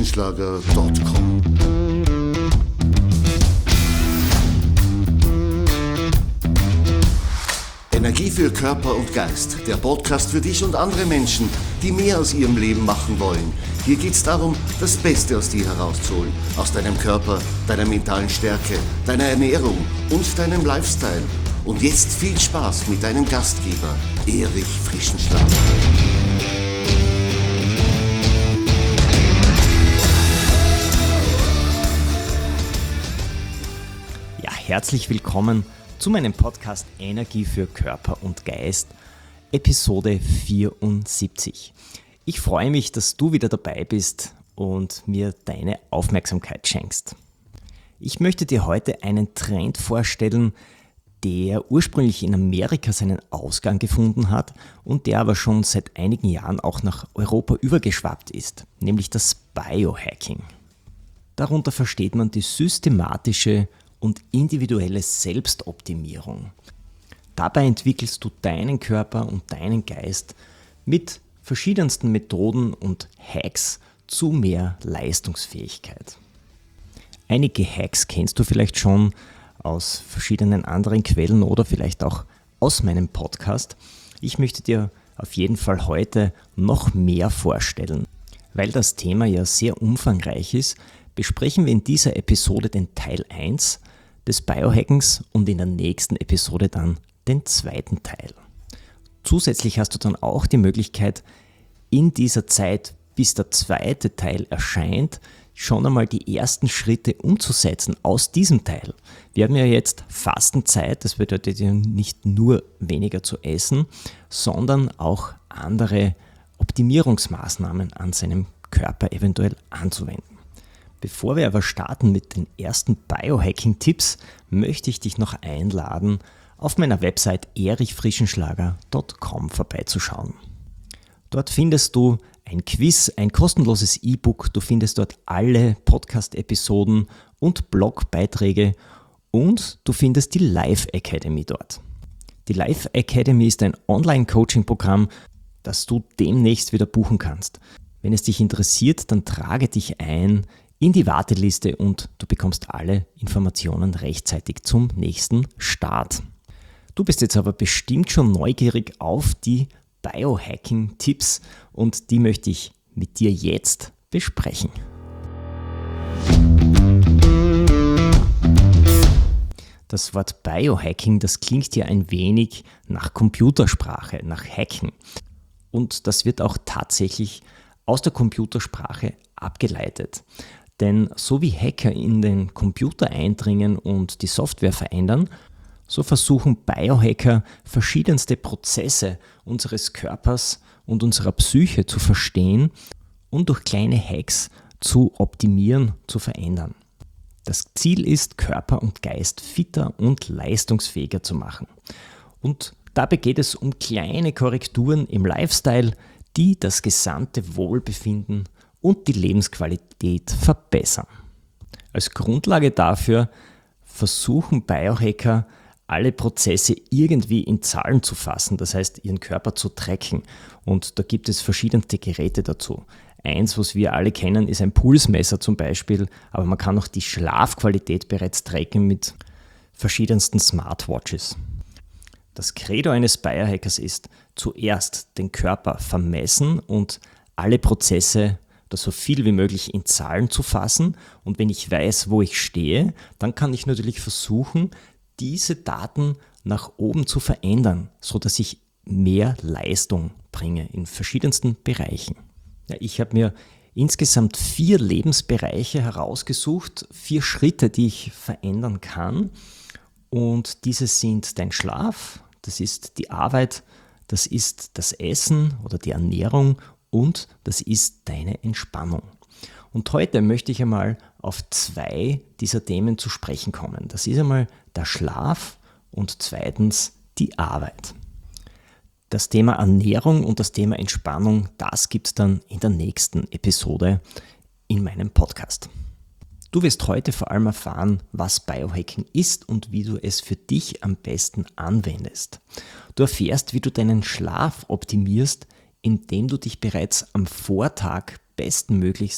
erichfrischenschlager.com. Energie für Körper und Geist, der Podcast für dich und andere Menschen, die mehr aus ihrem Leben machen wollen. Hier geht es darum, das Beste aus dir herauszuholen, aus deinem Körper, deiner mentalen Stärke, deiner Ernährung und deinem Lifestyle. Und jetzt viel Spaß mit deinem Gastgeber, Erich Frischenschlager. Ja, herzlich willkommen zu meinem Podcast Energie für Körper und Geist, Episode 74. Ich freue mich, dass du wieder dabei bist und mir deine Aufmerksamkeit schenkst. Ich möchte dir heute einen Trend vorstellen, der ursprünglich in Amerika seinen Ausgang gefunden hat und der aber schon seit einigen Jahren auch nach Europa übergeschwappt ist, nämlich das Biohacking. Darunter versteht man die systematische und individuelle Selbstoptimierung. Dabei entwickelst du deinen Körper und deinen Geist mit verschiedensten Methoden und Hacks zu mehr Leistungsfähigkeit. Einige Hacks kennst du vielleicht schon aus verschiedenen anderen Quellen oder vielleicht auch aus meinem Podcast. Ich möchte dir auf jeden Fall heute noch mehr vorstellen. Weil das Thema ja sehr umfangreich ist, besprechen wir in dieser Episode den Teil 1 des Biohackings und in der nächsten Episode dann den zweiten Teil. Zusätzlich hast du dann auch die Möglichkeit, in dieser Zeit, bis der zweite Teil erscheint, schon einmal die ersten Schritte umzusetzen aus diesem Teil. Wir haben ja jetzt Fastenzeit, das bedeutet ja nicht nur weniger zu essen, sondern auch andere Optimierungsmaßnahmen an seinem Körper eventuell anzuwenden. Bevor wir aber starten mit den ersten Biohacking-Tipps, möchte ich dich noch einladen, auf meiner Website erichfrischenschlager.com vorbeizuschauen. Dort findest du ein Quiz, ein kostenloses E-Book, du findest dort alle Podcast-Episoden und Blogbeiträge und du findest die Life Academy dort. Die Life Academy ist ein Online-Coaching-Programm, das du demnächst wieder buchen kannst. Wenn es dich interessiert, dann trage dich ein in die Warteliste und du bekommst alle Informationen rechtzeitig zum nächsten Start. Du bist jetzt aber bestimmt schon neugierig auf die Biohacking-Tipps und die möchte ich mit dir jetzt besprechen. Das Wort Biohacking, das klingt ja ein wenig nach Computersprache, nach Hacken. Und das wird auch tatsächlich aus der Computersprache abgeleitet. Denn so wie Hacker in den Computer eindringen und die Software verändern, so versuchen Biohacker verschiedenste Prozesse unseres Körpers und unserer Psyche zu verstehen und durch kleine Hacks zu optimieren, zu verändern. Das Ziel ist, Körper und Geist fitter und leistungsfähiger zu machen. Und dabei geht es um kleine Korrekturen im Lifestyle, die das gesamte Wohlbefinden und die Lebensqualität verbessern. Als Grundlage dafür versuchen Biohacker, alle Prozesse irgendwie in Zahlen zu fassen, das heißt ihren Körper zu tracken. Und da gibt es verschiedenste Geräte dazu. Eins, was wir alle kennen, ist ein Pulsmesser zum Beispiel, aber man kann auch die Schlafqualität bereits tracken mit verschiedensten Smartwatches. Das Credo eines Biohackers ist, zuerst den Körper vermessen und alle Prozesse oder so viel wie möglich in Zahlen zu fassen. Und wenn ich weiß, wo ich stehe, dann kann ich natürlich versuchen, diese Daten nach oben zu verändern, sodass ich mehr Leistung bringe in verschiedensten Bereichen. Ja, ich habe mir insgesamt 4 Lebensbereiche herausgesucht, 4 Schritte, die ich verändern kann. Und diese sind dein Schlaf, das ist die Arbeit, das ist das Essen oder die Ernährung und das ist deine Entspannung. Und heute möchte ich einmal auf 2 dieser Themen zu sprechen kommen. Das ist einmal der Schlaf und zweitens die Arbeit. Das Thema Ernährung und das Thema Entspannung, das gibt es dann in der nächsten Episode in meinem Podcast. Du wirst heute vor allem erfahren, was Biohacking ist und wie du es für dich am besten anwendest. Du erfährst, wie du deinen Schlaf optimierst, indem du dich bereits am Vortag bestmöglichst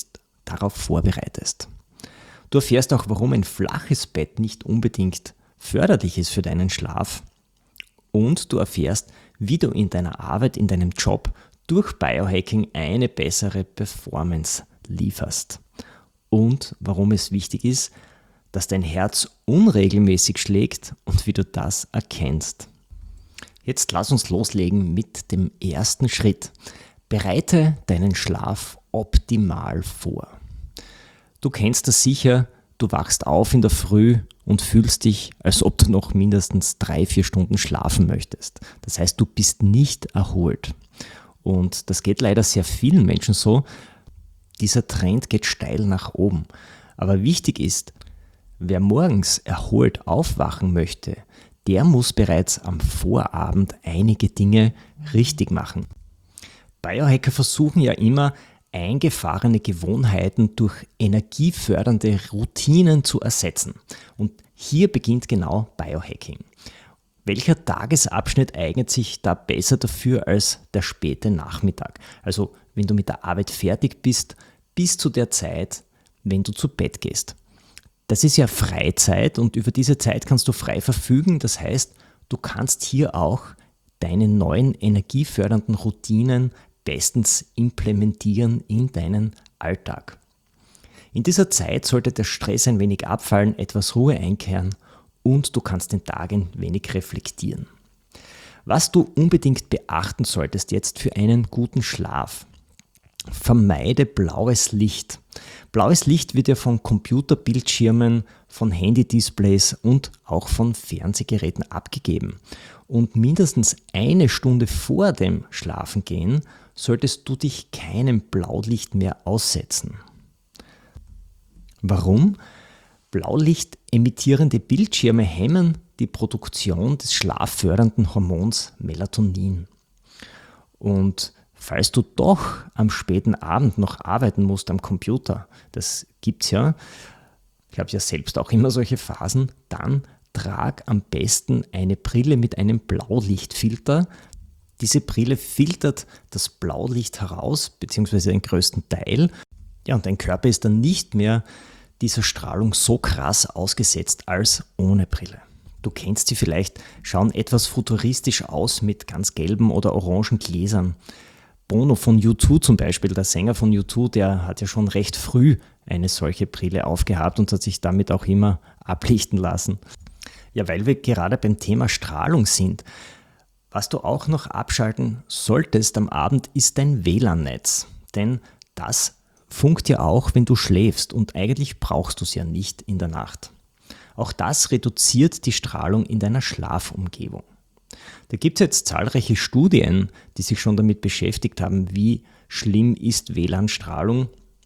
darauf vorbereitest. Du erfährst auch, warum ein flaches Bett nicht unbedingt förderlich ist für deinen Schlaf. Und du erfährst, wie du in deiner Arbeit, in deinem Job durch Biohacking eine bessere Performance lieferst. Und warum es wichtig ist, dass dein Herz unregelmäßig schlägt und wie du das erkennst. Jetzt lass uns loslegen mit dem ersten Schritt. Bereite deinen Schlaf optimal vor. Du kennst das sicher, du wachst auf in der Früh und fühlst dich, als ob du noch mindestens 3-4 Stunden schlafen möchtest. Das heißt, du bist nicht erholt. Und das geht leider sehr vielen Menschen so. Dieser Trend geht steil nach oben. Aber wichtig ist, wer morgens erholt aufwachen möchte, der muss bereits am Vorabend einige Dinge richtig machen. Biohacker versuchen ja immer, eingefahrene Gewohnheiten durch energiefördernde Routinen zu ersetzen. Und hier beginnt genau Biohacking. Welcher Tagesabschnitt eignet sich da besser dafür als der späte Nachmittag? Also wenn du mit der Arbeit fertig bist, bis zu der Zeit, wenn du zu Bett gehst. Das ist ja Freizeit und über diese Zeit kannst du frei verfügen. Das heißt, du kannst hier auch deine neuen energiefördernden Routinen bestens implementieren in deinen Alltag. In dieser Zeit sollte der Stress ein wenig abfallen, etwas Ruhe einkehren und du kannst den Tag ein wenig reflektieren. Was du unbedingt beachten solltest jetzt für einen guten Schlaf: Vermeide blaues Licht. Blaues Licht wird ja von Computerbildschirmen, von Handy-Displays und auch von Fernsehgeräten abgegeben. Und mindestens 1 Stunde vor dem Schlafengehen solltest du dich keinem Blaulicht mehr aussetzen. Warum? Blaulicht emittierende Bildschirme hemmen die Produktion des schlaffördernden Hormons Melatonin. Und falls du doch am späten Abend noch arbeiten musst am Computer, das gibt's ja, ich habe ja selbst auch immer solche Phasen, dann trag am besten eine Brille mit einem Blaulichtfilter. Diese Brille filtert das Blaulicht heraus, beziehungsweise den größten Teil. Ja, und dein Körper ist dann nicht mehr dieser Strahlung so krass ausgesetzt als ohne Brille. Du kennst sie vielleicht, schauen etwas futuristisch aus mit ganz gelben oder orangen Gläsern. Bono von U2 zum Beispiel, der Sänger von U2, der hat ja schon recht früh eine solche Brille aufgehabt und hat sich damit auch immer ablichten lassen. Ja, weil wir gerade beim Thema Strahlung sind. Was du auch noch abschalten solltest am Abend, ist dein WLAN-Netz. Denn das funkt ja auch, wenn du schläfst und eigentlich brauchst du es ja nicht in der Nacht. Auch das reduziert die Strahlung in deiner Schlafumgebung. Da gibt es jetzt zahlreiche Studien, die sich schon damit beschäftigt haben, wie schlimm ist WLAN-Strahlung,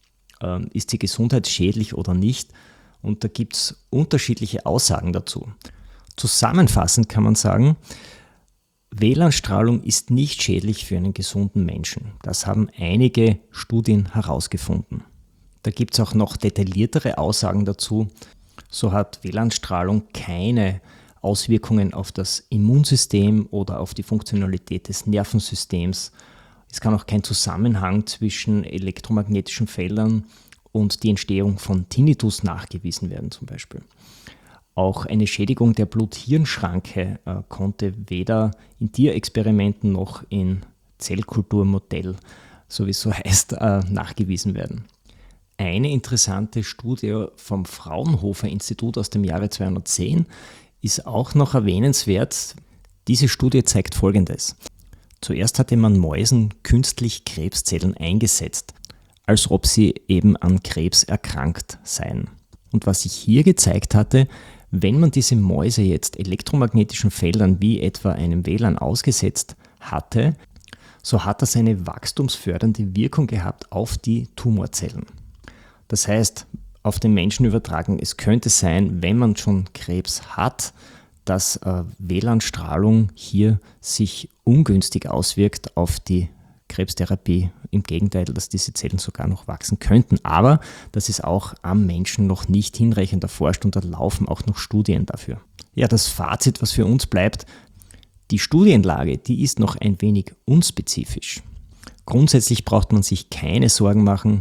ist sie gesundheitsschädlich oder nicht. Und da gibt es unterschiedliche Aussagen dazu. Zusammenfassend kann man sagen, WLAN-Strahlung ist nicht schädlich für einen gesunden Menschen. Das haben einige Studien herausgefunden. Da gibt es auch noch detailliertere Aussagen dazu. So hat WLAN-Strahlung keine Auswirkungen auf das Immunsystem oder auf die Funktionalität des Nervensystems. Es kann auch kein Zusammenhang zwischen elektromagnetischen Feldern und die Entstehung von Tinnitus nachgewiesen werden zum Beispiel. Auch eine Schädigung der Blut-Hirn-Schranke konnte weder in Tierexperimenten noch in Zellkulturmodell, so wie es so heißt, nachgewiesen werden. Eine interessante Studie vom Fraunhofer-Institut aus dem Jahre 2010 ist auch noch erwähnenswert. Diese Studie zeigt Folgendes. Zuerst hatte man Mäusen künstlich Krebszellen eingesetzt, als ob sie eben an Krebs erkrankt seien. Und was sich hier gezeigt hatte, wenn man diese Mäuse jetzt elektromagnetischen Feldern wie etwa einem WLAN ausgesetzt hatte, so hat das eine wachstumsfördernde Wirkung gehabt auf die Tumorzellen. Das heißt, auf den Menschen übertragen, es könnte sein, wenn man schon Krebs hat, dass WLAN-Strahlung hier sich ungünstig auswirkt auf die Krebstherapie. Im Gegenteil, dass diese Zellen sogar noch wachsen könnten. Aber das ist auch am Menschen noch nicht hinreichend erforscht und da laufen auch noch Studien dafür. Ja, das Fazit, was für uns bleibt, die Studienlage, die ist noch ein wenig unspezifisch. Grundsätzlich braucht man sich keine Sorgen machen,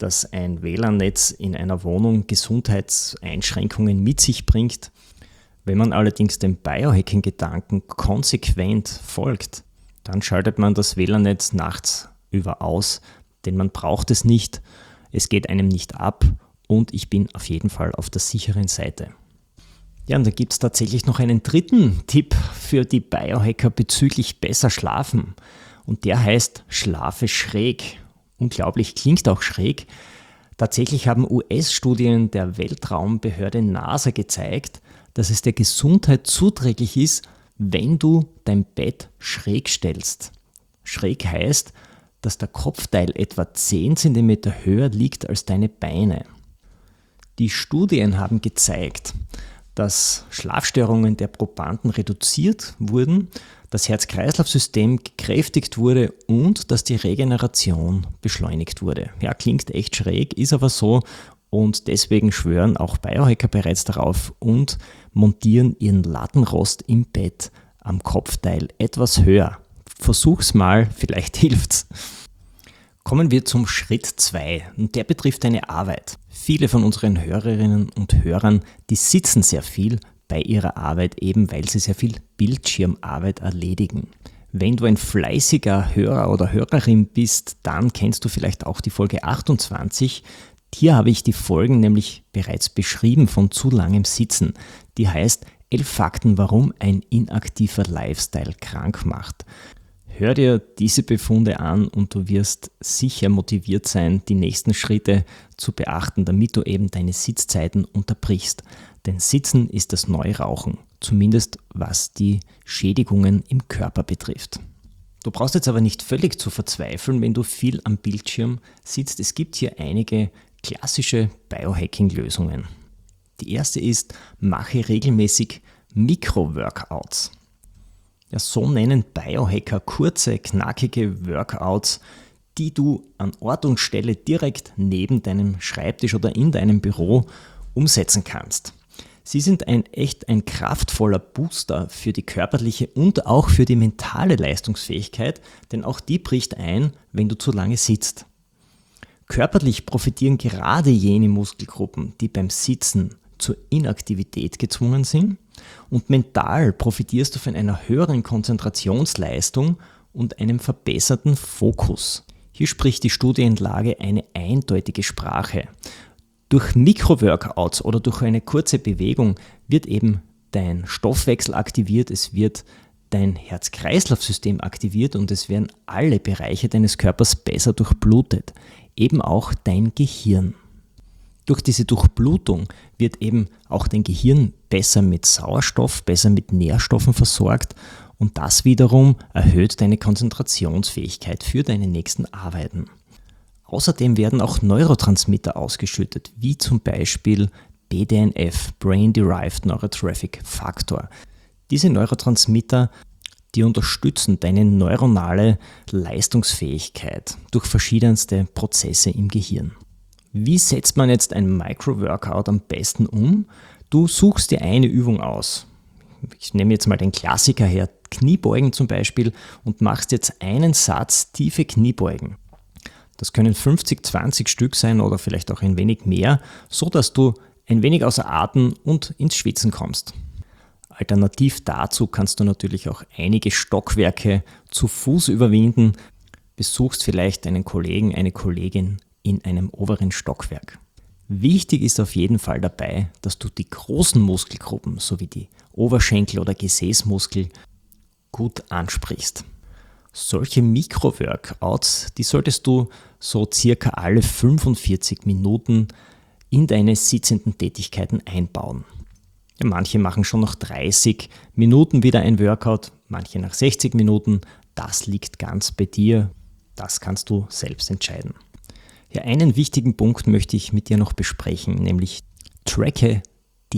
dass ein WLAN-Netz in einer Wohnung Gesundheitseinschränkungen mit sich bringt. Wenn man allerdings dem Biohacking-Gedanken konsequent folgt, dann schaltet man das WLAN-Netz nachts über aus, denn man braucht es nicht, es geht einem nicht ab und ich bin auf jeden Fall auf der sicheren Seite. Ja, und da gibt es tatsächlich noch einen dritten Tipp für die Biohacker bezüglich besser schlafen und der heißt Schlafe schräg. Unglaublich, klingt auch schräg. Tatsächlich haben US-Studien der Weltraumbehörde NASA gezeigt, dass es der Gesundheit zuträglich ist, wenn du dein Bett schräg stellst. Schräg heißt, dass der Kopfteil etwa 10 cm höher liegt als deine Beine. Die Studien haben gezeigt, dass Schlafstörungen der Probanden reduziert wurden, das Herz-Kreislauf-System gekräftigt wurde und dass die Regeneration beschleunigt wurde. Ja, klingt echt schräg, ist aber so und deswegen schwören auch Biohacker bereits darauf und montieren ihren Lattenrost im Bett am Kopfteil etwas höher. Versuch's mal, vielleicht hilft's. Kommen wir zum Schritt 2 und der betrifft deine Arbeit. Viele von unseren Hörerinnen und Hörern, die sitzen sehr viel bei ihrer Arbeit, eben weil sie sehr viel Bildschirmarbeit erledigen. Wenn du ein fleißiger Hörer oder Hörerin bist, dann kennst du vielleicht auch die Folge 28. Hier habe ich die Folgen nämlich bereits beschrieben von zu langem Sitzen. Die heißt 11 Fakten, warum ein inaktiver Lifestyle krank macht. Hör dir diese Befunde an und du wirst sicher motiviert sein, die nächsten Schritte zu beachten, damit du eben deine Sitzzeiten unterbrichst. Denn Sitzen ist das neue Rauchen, zumindest was die Schädigungen im Körper betrifft. Du brauchst jetzt aber nicht völlig zu verzweifeln, wenn du viel am Bildschirm sitzt. Es gibt hier einige klassische Biohacking-Lösungen. Die erste ist, mache regelmäßig Mikro-Workouts. Ja, so nennen Biohacker kurze, knackige Workouts, die du an Ort und Stelle direkt neben deinem Schreibtisch oder in deinem Büro umsetzen kannst. Sie sind ein kraftvoller Booster für die körperliche und auch für die mentale Leistungsfähigkeit, denn auch die bricht ein, wenn du zu lange sitzt. Körperlich profitieren gerade jene Muskelgruppen, die beim Sitzen zur Inaktivität gezwungen sind, und mental profitierst du von einer höheren Konzentrationsleistung und einem verbesserten Fokus. Hier spricht die Studienlage eine eindeutige Sprache. Durch Mikroworkouts oder durch eine kurze Bewegung wird eben dein Stoffwechsel aktiviert, es wird dein Herz-Kreislauf-System aktiviert und es werden alle Bereiche deines Körpers besser durchblutet, eben auch dein Gehirn. Durch diese Durchblutung wird eben auch dein Gehirn besser mit Sauerstoff, besser mit Nährstoffen versorgt und das wiederum erhöht deine Konzentrationsfähigkeit für deine nächsten Arbeiten. Außerdem werden auch Neurotransmitter ausgeschüttet, wie zum Beispiel BDNF, Brain Derived Neurotrophic Factor. Diese Neurotransmitter, die unterstützen deine neuronale Leistungsfähigkeit durch verschiedenste Prozesse im Gehirn. Wie setzt man jetzt ein Micro-Workout am besten um? Du suchst dir eine Übung aus. Ich nehme jetzt mal den Klassiker her, Kniebeugen zum Beispiel, und machst jetzt einen Satz tiefe Kniebeugen. Das können 50, 20 Stück sein oder vielleicht auch ein wenig mehr, so dass du ein wenig außer Atem und ins Schwitzen kommst. Alternativ dazu kannst du natürlich auch einige Stockwerke zu Fuß überwinden, besuchst vielleicht einen Kollegen, eine Kollegin in einem oberen Stockwerk. Wichtig ist auf jeden Fall dabei, dass du die großen Muskelgruppen sowie die Oberschenkel- oder Gesäßmuskel gut ansprichst. Solche Mikro-Workouts, die solltest du so circa alle 45 Minuten in deine sitzenden Tätigkeiten einbauen. Ja, manche machen schon nach 30 Minuten wieder ein Workout, manche nach 60 Minuten. Das liegt ganz bei dir. Das kannst du selbst entscheiden. Ja, einen wichtigen Punkt möchte ich mit dir noch besprechen, nämlich tracke die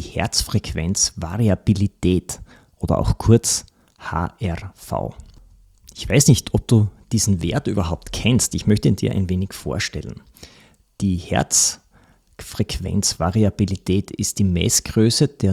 Herzfrequenzvariabilität oder auch kurz HRV. Ich weiß nicht, ob du diesen Wert überhaupt kennst. Ich möchte ihn dir ein wenig vorstellen. Die Herzfrequenzvariabilität ist die Messgröße der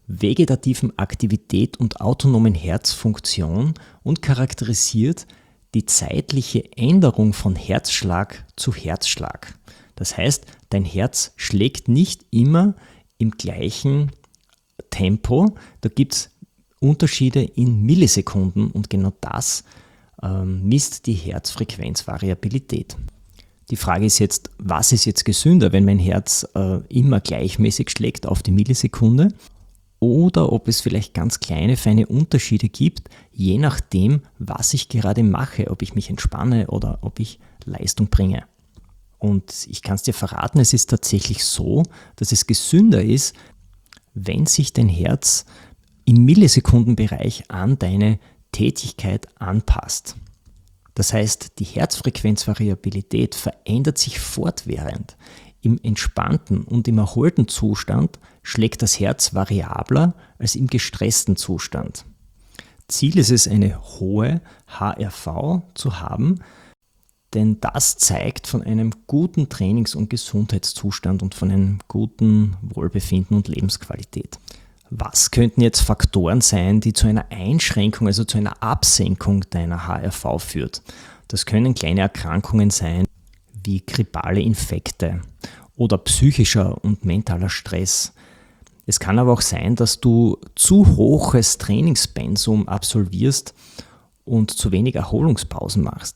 neurovegetativen Aktivität und autonomen Herzfunktion und charakterisiert die zeitliche Änderung von Herzschlag zu Herzschlag. Das heißt, dein Herz schlägt nicht immer im gleichen Tempo. Da gibt es Unterschiede in Millisekunden und genau das misst die Herzfrequenzvariabilität. Die Frage ist jetzt, was ist jetzt gesünder, wenn mein Herz immer gleichmäßig schlägt auf die Millisekunde oder ob es vielleicht ganz kleine, feine Unterschiede gibt, je nachdem, was ich gerade mache, ob ich mich entspanne oder ob ich Leistung bringe. Und ich kann es dir verraten, es ist tatsächlich so, dass es gesünder ist, wenn sich dein Herz im Millisekundenbereich an deine Tätigkeit anpasst. Das heißt, die Herzfrequenzvariabilität verändert sich fortwährend. Im entspannten und im erholten Zustand schlägt das Herz variabler als im gestressten Zustand. Ziel ist es, eine hohe HRV zu haben, denn das zeigt von einem guten Trainings- und Gesundheitszustand und von einem guten Wohlbefinden und Lebensqualität. Was könnten jetzt Faktoren sein, die zu einer Einschränkung, also zu einer Absenkung deiner HRV führt? Das können kleine Erkrankungen sein, wie grippale Infekte oder psychischer und mentaler Stress. Es kann aber auch sein, dass du zu hohes Trainingspensum absolvierst und zu wenig Erholungspausen machst.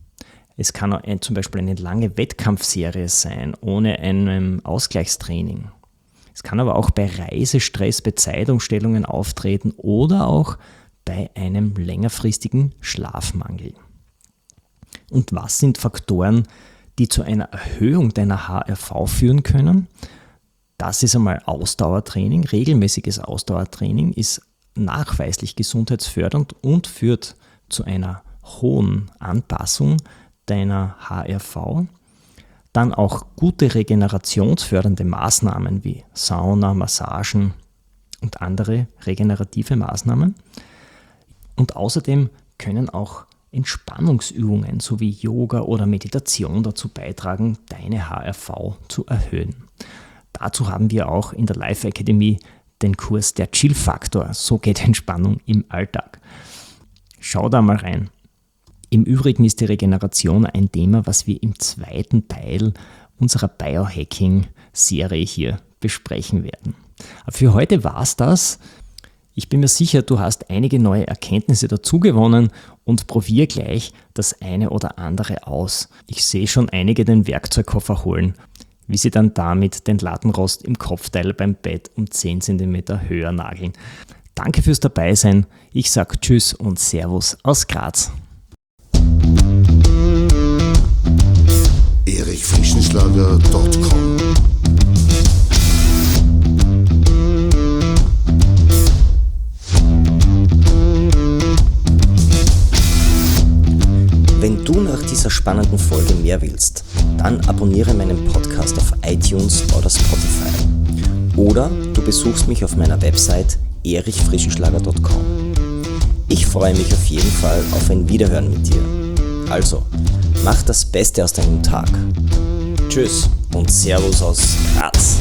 Es kann auch zum Beispiel eine lange Wettkampfserie sein, ohne ein Ausgleichstraining. Es kann aber auch bei Reisestress, bei Zeitumstellungen auftreten oder auch bei einem längerfristigen Schlafmangel. Und was sind Faktoren, die zu einer Erhöhung deiner HRV führen können? Das ist einmal Ausdauertraining. Regelmäßiges Ausdauertraining ist nachweislich gesundheitsfördernd und führt zu einer hohen Anpassung deiner HRV. Dann auch gute regenerationsfördernde Maßnahmen wie Sauna, Massagen und andere regenerative Maßnahmen. Und außerdem können auch Entspannungsübungen sowie Yoga oder Meditation dazu beitragen, deine HRV zu erhöhen. Dazu haben wir auch in der Life Academy den Kurs Der Chill-Faktor. So geht Entspannung im Alltag. Schau da mal rein. Im Übrigen ist die Regeneration ein Thema, was wir im zweiten Teil unserer Biohacking-Serie hier besprechen werden. Aber für heute war es das. Ich bin mir sicher, du hast einige neue Erkenntnisse dazu gewonnen und probier gleich das eine oder andere aus. Ich sehe schon einige den Werkzeugkoffer holen, wie sie dann damit den Lattenrost im Kopfteil beim Bett um 10 cm höher nageln. Danke fürs Dabeisein. Ich sage Tschüss und Servus aus Graz. erichfrischenschlager.com Wenn du nach dieser spannenden Folge mehr willst, dann abonniere meinen Podcast auf iTunes oder Spotify. Oder du besuchst mich auf meiner Website erichfrischenschlager.com. Ich freue mich auf jeden Fall auf ein Wiederhören mit dir. Also, mach das Beste aus deinem Tag. Tschüss und Servus aus Graz.